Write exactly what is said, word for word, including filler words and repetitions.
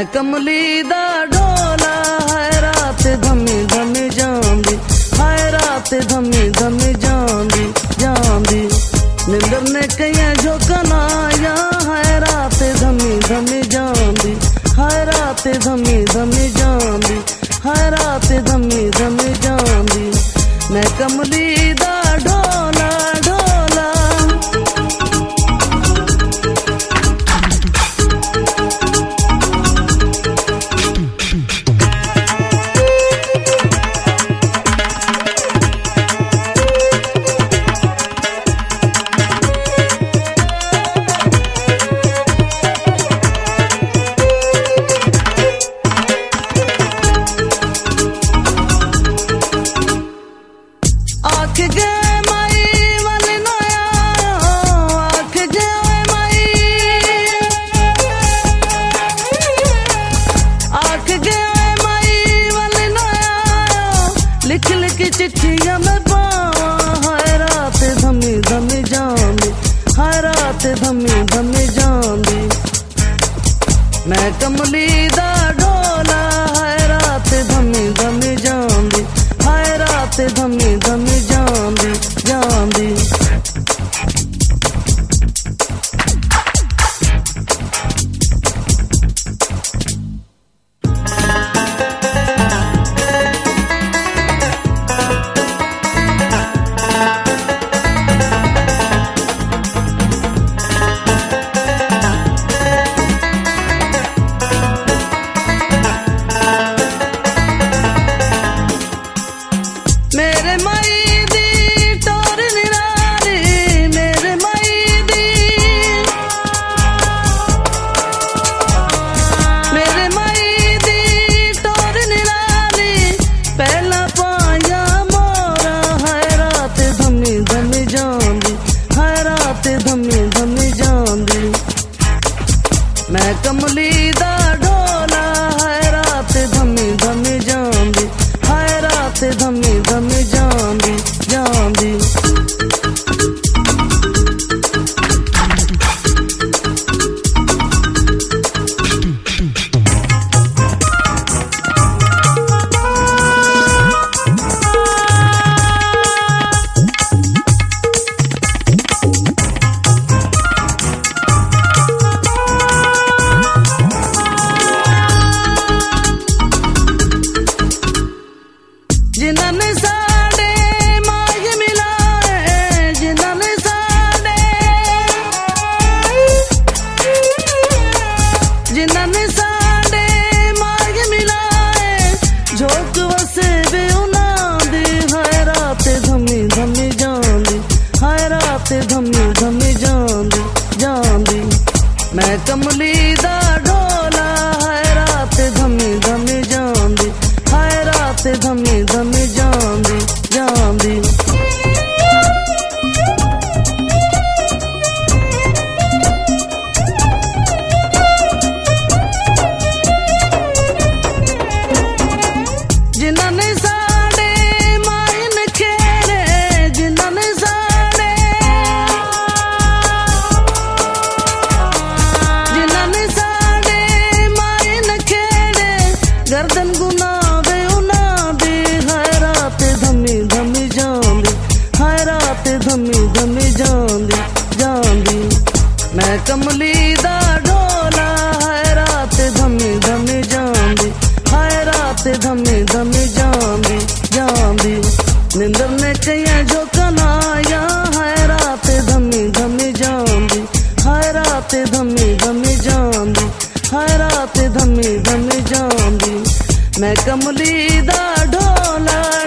कमली दा ढोला हाय रात धमी धमी जांदी, हाय रात धमी धमी जांदी जांदी। निंदर ने कया झोकना या हाय रात धमी धमी जांदी, हाय रात धमी धमी जांदी, हाय रात धमी धमी जांदी। मैं कमली दा ढोला ढोला चिट्ठियां में पावा हाय रात धमी धमी जांदी, हाय रात धमी धमी जांदी। मैं कमली दा ढोला हाय रात धमी धमी जांदी, हाय रात धमी धमी जांदी जांदी। मेरे माई दी टोर निराली, मेरे माई दी, मेरे माई दी टोर निराली। पहला पाया मोरा हाय रात धमी धमी जांदी, हाय रात धमी धमी जांदी। मैं कमली दा ढोला हाय रात धमी धमी जांदी, हाय रात धमी धमी जांदी जांदी। जिन्होंने साडे मांग मिलाए, जिन्होंने साडे, जिन्होंने साडे मांग मिलाए। झोंक वसे भी उनादी हाय रात धमी धमी जांदी, हाय रात धमी धमी जांदी जांदी। मैं कमली दा ढोला हाय रात धमी धमी जांदी, हाय रात धमी धमी जांदी जांदी। जिन्होंने साडे मायन खेरे, जिन्होंने साडे, जिन्होंने साडे मायन खेरे। गर्दन गुनावे उनादी हाय रात धमी धमी जांदी, हाय रात धमी धमी जांदी जांदी। मैं कमली दा ढोला हाय रात धमी धमी जांदी, हाय रात धमी धमी जांदी जांदी। निंदर ने कया झोकना या हाय रात धमी धमी जांदी, हाय रात धमी धमी जांदी, हाय रात धमी धमी जांदी। मैं कमली दा ढोला